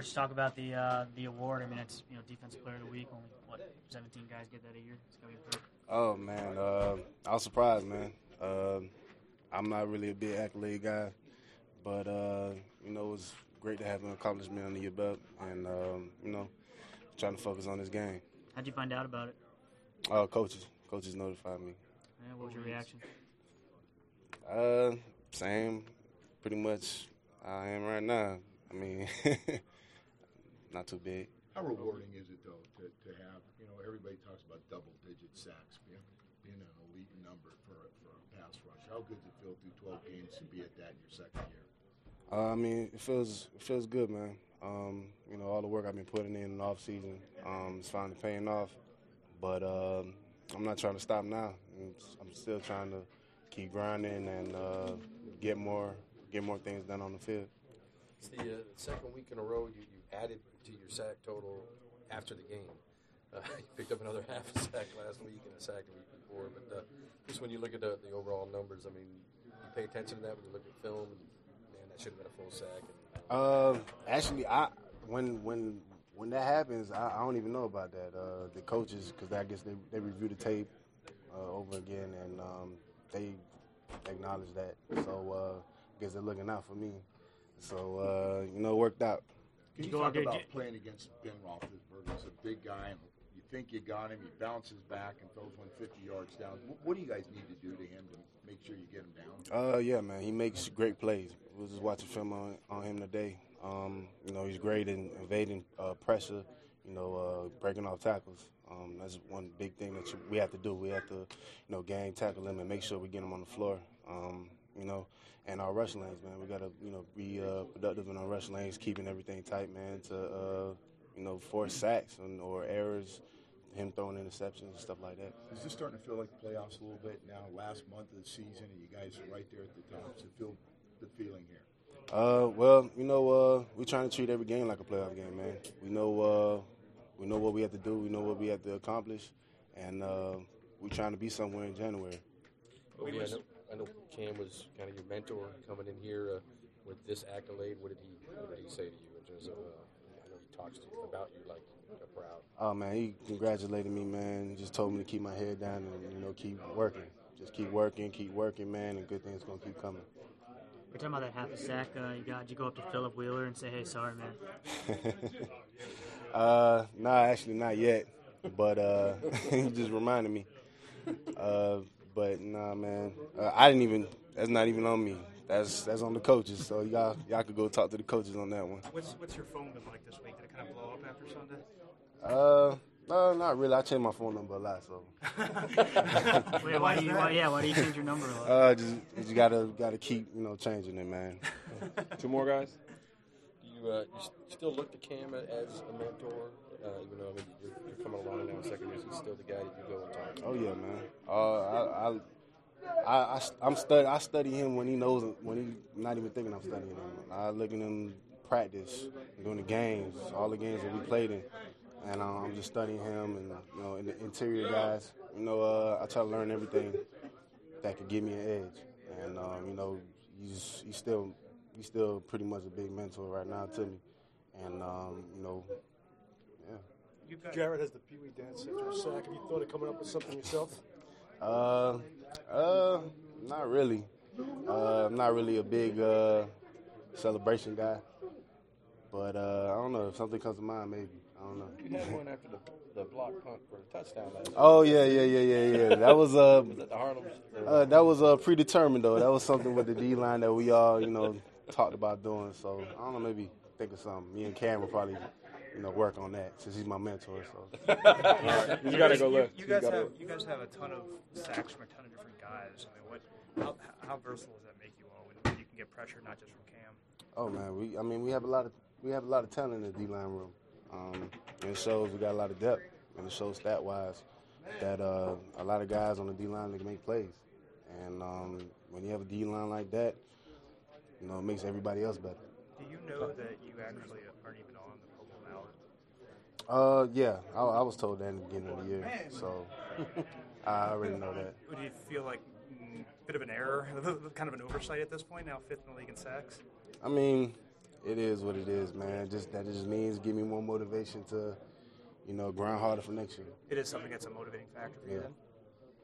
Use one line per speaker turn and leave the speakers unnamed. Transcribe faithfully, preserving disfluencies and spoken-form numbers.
first talk about the uh, the award. I mean, it's you know Defensive Player of the Week. Only what seventeen guys get that a year. It's gonna be a first.
Oh man, uh, I was surprised, man. Uh, I'm not really a big accolade guy, but uh, you know it was great to have an accomplishment under your belt, and um, you know trying to focus on this game.
How'd you find out about it?
Uh, coaches, coaches notified me.
Yeah, what was your reaction?
Uh, same, pretty much. I am right now. I mean, not too big.
How rewarding is it, though, to, to have, you know, everybody talks about double-digit sacks, being, being an elite number for, for a pass rush. How good does it feel through twelve games to be at that in your second year?
Uh, I mean, it feels it feels good, man. Um, you know, all the work I've been putting in in the off-season um, is finally paying off. But um, I'm not trying to stop now. I'm still trying to keep grinding and uh, get more get more things done on the field.
It's the uh, second week in a row you, you added to your sack total after the game. Uh, you picked up another half a sack last week and a sack the week before. But uh, just when you look at the, the overall numbers, I mean, you pay attention to that when you look at film. And, man, that should have been a full sack. And,
uh, actually, I when when when that happens, I, I don't even know about that. Uh, the coaches, because I guess they they review the tape uh, over again, and um, they acknowledge that. So uh, I guess they're looking out for me. So, uh, you know, it worked out.
Can you talk about playing against Ben Roethlisberger? He's a big guy, and you think you got him. He bounces back and throws one fifty yards down. What do you guys need to do to him to make sure you get him down?
Uh, yeah, man, he makes great plays. We was just watching film on, on him today. Um, you know, he's great in evading uh, pressure, you know, uh, breaking off tackles. Um, that's one big thing that you, we have to do. We have to, you know, gang tackle him and make sure we get him on the floor. Um, you know, and our rush lanes, man. We got to, you know, be uh, productive in our rush lanes, keeping everything tight, man, to, uh, you know, force sacks and, or errors, him throwing interceptions and stuff like that.
Is this starting to feel like the playoffs a little bit now, last month of the season, and you guys are right there at the top? Does it feel the feeling here?
Uh, well, you know, uh, we're trying to treat every game like a playoff game, man. We know uh, we know what we have to do. We know what we have to accomplish, and uh, we're trying to be somewhere in January.
oh, yeah, I, know, I know Cam was kind of your mentor coming in here uh, with this accolade. What did he What did he say to you in terms of? Uh, I know he talks to you about you like uh, proud.
Oh man, he congratulated me, man. He just told me to keep my head down and you know keep working. Just keep working, keep working, man, and good things gonna keep coming.
We're talking about that half a sack uh, you got. Did you go up to Philip Wheeler and say, "Hey, sorry, man"?
uh, nah, actually not yet. But uh, he just reminded me. Uh, but nah, man, uh, I didn't even. That's not even on me. That's that's on the coaches. So y'all y'all could go talk to the coaches on that one.
What's what's your phone been like this week? Did it kind of blow up after Sunday?
Uh. No, not really. I change my phone number a lot, so.
Wait, why do you? Why, yeah, why do you change your number a lot?
Uh, just you gotta gotta keep you know changing it, man.
Two more guys.
Do you, uh, you still look to Cam as a mentor? Uh, even though I mean you're, you're coming along now in second year, he's still the guy that you go and talk to.
Oh yeah, man. Uh, I, I, I, I I'm study. I study him when he knows when he's not even thinking I'm studying him. I look at him practice, during the games, all the games that we played in. And uh, I'm just studying him and, you know, and the interior guys. You know, uh, I try to learn everything that could give me an edge. And, um, you know, he's he's still he's still pretty much a big mentor right now to me. And, um, you know, yeah.
You Jared has the Pee Wee dance after a sack. Have you thought of coming up with something yourself?
Uh, uh, not really. Uh, I'm not really a big uh, celebration guy. But uh, I don't know. If something comes to mind, maybe. I don't know.
You had one after the, the block punt for the touchdown last week.
Oh yeah, yeah, yeah, yeah, yeah. That was uh,
was that the Harlem?
uh that was uh predetermined though. That was something with the D line that we all you know talked about doing. So I don't know, maybe think of something. Me and Cam will probably you know work on that since he's my mentor. So
right. You gotta go left.
You, you guys
you
have you guys have a ton of sacks from a ton of different guys. I mean, what how, how versatile does that make you all when you can get pressure not just from Cam?
Oh man, we I mean we have a lot of we have a lot of talent in the D line room. Um, and it shows we got a lot of depth, and it shows stat-wise that uh, a lot of guys on the D-line that can make plays. And um, when you have a D-line like that, you know, it makes everybody else better.
Do you know that you actually aren't even on the Purple
Uh,
ballot?
yeah, I, I was told that in the beginning of the year, so I already know that.
Would you feel like a bit of an error, kind of an oversight at this point, now fifth in the league in sacks?
I mean, it is what it is, man. Just that just means give me more motivation to, you know, grind harder for next year.
It is something that's a motivating factor for you
Yeah.
then?